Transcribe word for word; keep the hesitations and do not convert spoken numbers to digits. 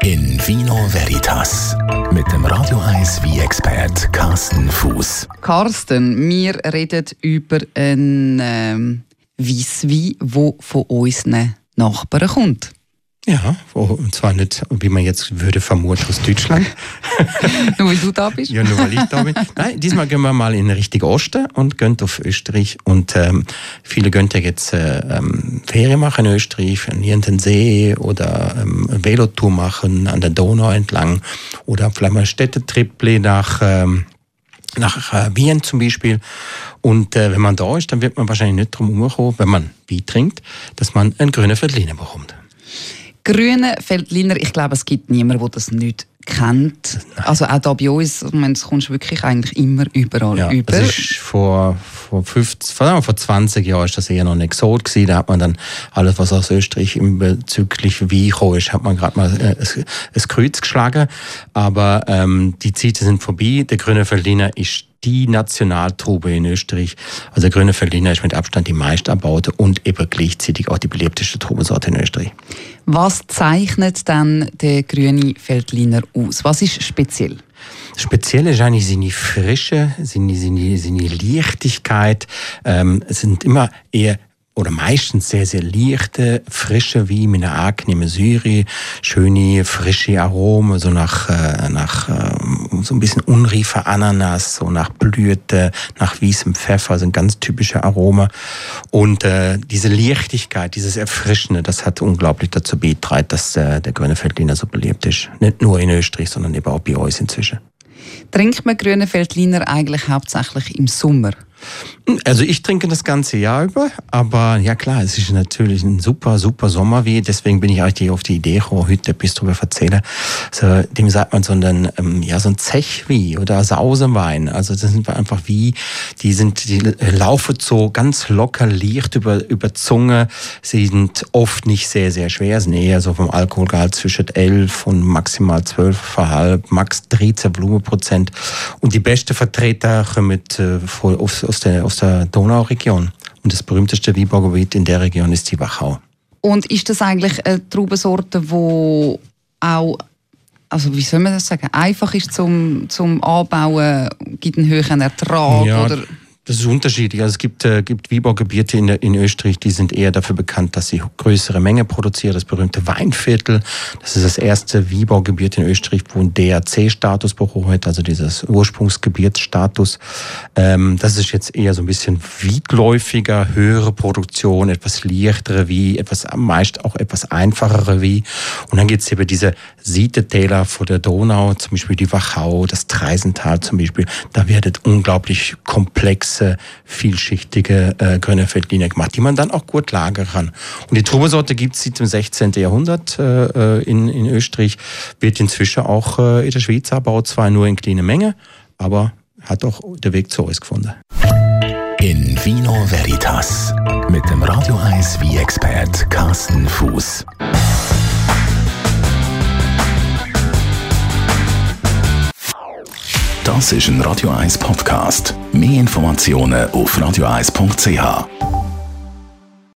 In Vino Veritas mit dem Radio eins Wein-Expert Carsten Fuß. Carsten, wir reden über einen ähm, Weisswein, der von unseren Nachbarn kommt. Ja, und zwar nicht, wie man jetzt würde vermuten, aus Deutschland. Nur weil du da bist? Ja, nur weil ich da bin. Nein, diesmal gehen wir mal in den richtigen Osten und gehen auf Österreich. Und ähm, viele gehen ja jetzt äh, ähm, Ferien machen in Österreich, an irgendeinen See oder ähm, eine Velotour machen an der Donau entlang oder vielleicht mal einen Städtetrip nach... Ähm, nach äh, Wien zum Beispiel. Und äh, wenn man da ist, dann wird man wahrscheinlich nicht drum herumkommen, wenn man Wein trinkt, dass man einen grünen Veltliner bekommt. Grüne Veltliner, ich glaube, es gibt niemanden, der das nicht kennt. Nein. Also auch da bei uns, ich meine, das kommst du wirklich eigentlich immer überall ja, über. Das ist vor, vor, fünfzig, vor zwanzig Jahren ist das eher noch ein Exot gewesen. Da hat man dann alles, was aus Österreich im bezüglich Wein gekommen ist, hat man gerade mal äh, ein Kreuz geschlagen. Aber ähm, die Zeiten sind vorbei. Der grüne Veltliner ist die Nationaltraube in Österreich. Also der grüne Veltliner ist mit Abstand die meist erbaute und eben gleichzeitig auch die beliebteste Traubensorte in Österreich. Was zeichnet dann der grüne Veltliner aus? Was ist speziell? Speziell ist eigentlich seine Frische, seine, seine, seine Leichtigkeit. Ähm, es sind immer eher oder meistens sehr, sehr leichte, frische Weine mit einer angenehmen Säure, schöne, frische Aromen, so nach, äh, nach äh, so ein bisschen unreifer Ananas, so nach Blüte, nach weißem Pfeffer, sind ganz typische Aromen. Und äh, diese Leichtigkeit, dieses Erfrischende, das hat unglaublich dazu beigetragen, dass äh, der grüne Veltliner so beliebt ist. Nicht nur in Österreich, sondern eben auch bei uns inzwischen. Trinkt man grüne Veltliner eigentlich hauptsächlich im Sommer? Also ich trinke das ganze Jahr über, aber ja klar, es ist natürlich ein super, super Sommerwein, deswegen bin ich eigentlich auf die Idee gekommen, heute etwas darüber erzählen. So, dem sagt man so ein, ähm, ja, so ein Zechwein oder Sausewein. Also das sind einfach wie, die sind, die laufen so ganz locker, leicht über, über Zunge, sie sind oft nicht sehr, sehr schwer, sind eher so vom Alkoholgehalt zwischen elf und maximal zwölf Komma fünf, max dreizehn Volumenprozent. Und die besten Vertreter kommen mit, äh, voll auf, aus der, aus der Donauregion. Und das berühmteste Weinbaugebiet in der Region ist die Wachau. Und ist das eigentlich eine Traubensorte, die auch, also wie soll man das sagen, einfach ist zum, zum Anbauen, gibt einen höheren Ertrag? Ja, oder? Das ist unterschiedlich. Also es gibt, äh, gibt Weinbaugebiete in, in Österreich, die sind eher dafür bekannt, dass sie größere Mengen produzieren. Das berühmte Weinviertel, das ist das erste Weinbaugebiet in Österreich, wo ein D R C-Status bekommen hat, also dieses Ursprungsgebietsstatus. Ähm, das ist jetzt eher so ein bisschen weitläufiger, höhere Produktion, etwas leichtere Wein, etwas meist auch etwas einfachere Wein. Und dann gibt es eben diese Siedetäler vor der Donau, zum Beispiel die Wachau, das Treisental zum Beispiel. Da wird unglaublich komplex vielschichtige äh, grüne Veltliner gemacht, die man dann auch gut lagern kann. Und die Traubensorte gibt es seit dem sechzehnten Jahrhundert äh, in, in Österreich, wird inzwischen auch äh, in der Schweiz erbaut, zwar nur in kleiner Menge, aber hat auch den Weg zu uns gefunden. In Vino Veritas mit dem Radio eins Wein-Expert Carsten Fuß. Das ist ein Radio eins Podcast. Mehr Informationen auf radio eins punkt c h.